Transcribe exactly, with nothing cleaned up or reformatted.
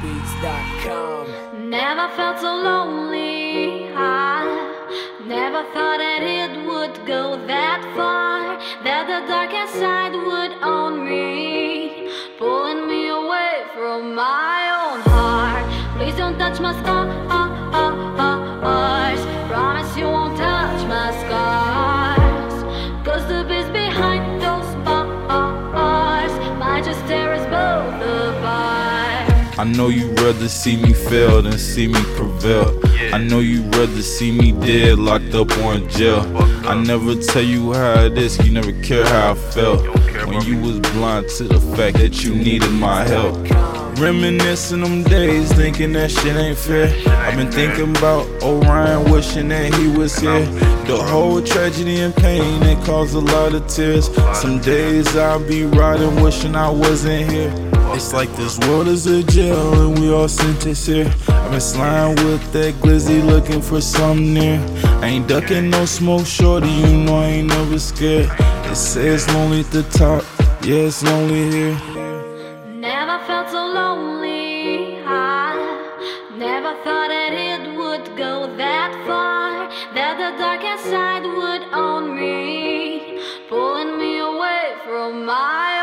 beats dot com. Never felt so lonely. I never thought that it would go that far, that the darkest side would own me, pulling me away from my own heart. Please don't touch my scars. Promise you won't touch my scars, 'cause the beast behind those bars might just tear us both apart. I know you'd rather see me fail than see me prevail. I know you'd rather see me dead, locked up or in jail. I never tell you how it is, you never care how I felt when you was blind to the fact that you needed my help. Reminiscing them days, thinking that shit ain't fair. I've been thinking about Orion, wishing that he was here. The whole tragedy and pain, it caused a lot of tears. Some days I'll be riding, wishing I wasn't here. It's like this world is a jail and we all sentenced here. I've been sliding with that glizzy looking for something near. I ain't ducking no smoke, shorty, you know I ain't never scared. They say it's lonely at the top, yeah, it's lonely here. Never felt so lonely. I never thought that it would go that far, that the darkest side would own me, pulling me away from my